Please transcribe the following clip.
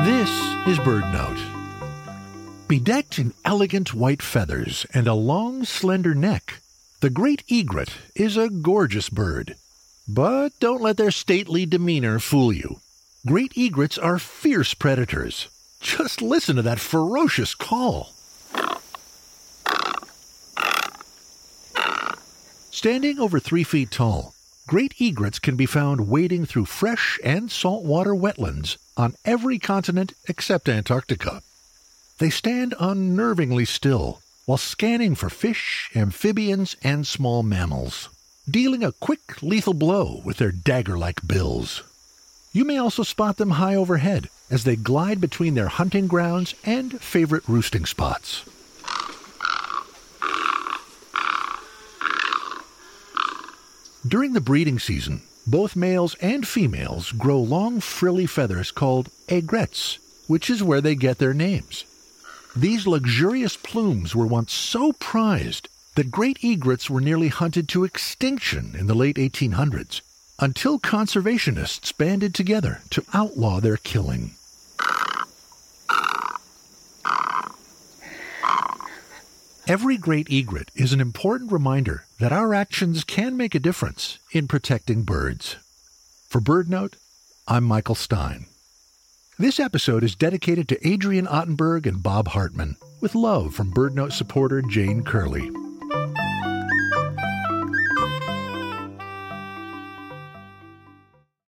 This is BirdNote. Bedecked in elegant white feathers and a long, slender neck, the great egret is a gorgeous bird. But don't let their stately demeanor fool you. Great egrets are fierce predators. Just listen to that ferocious call. Standing over 3 feet tall, great egrets can be found wading through fresh and saltwater wetlands on every continent except Antarctica. They stand unnervingly still while scanning for fish, amphibians, and small mammals, dealing a quick, lethal blow with their dagger-like bills. You may also spot them high overhead as they glide between their hunting grounds and favorite roosting spots. During the breeding season, both males and females grow long frilly feathers called aigrettes, which is where they get their names. These luxurious plumes were once so prized that great egrets were nearly hunted to extinction in the late 1800s, until conservationists banded together to outlaw their killing. Every great egret is an important reminder that our actions can make a difference in protecting birds. For BirdNote, I'm Michael Stein. This episode is dedicated to Adrian Ottenberg and Bob Hartman, with love from BirdNote supporter Jane Curley.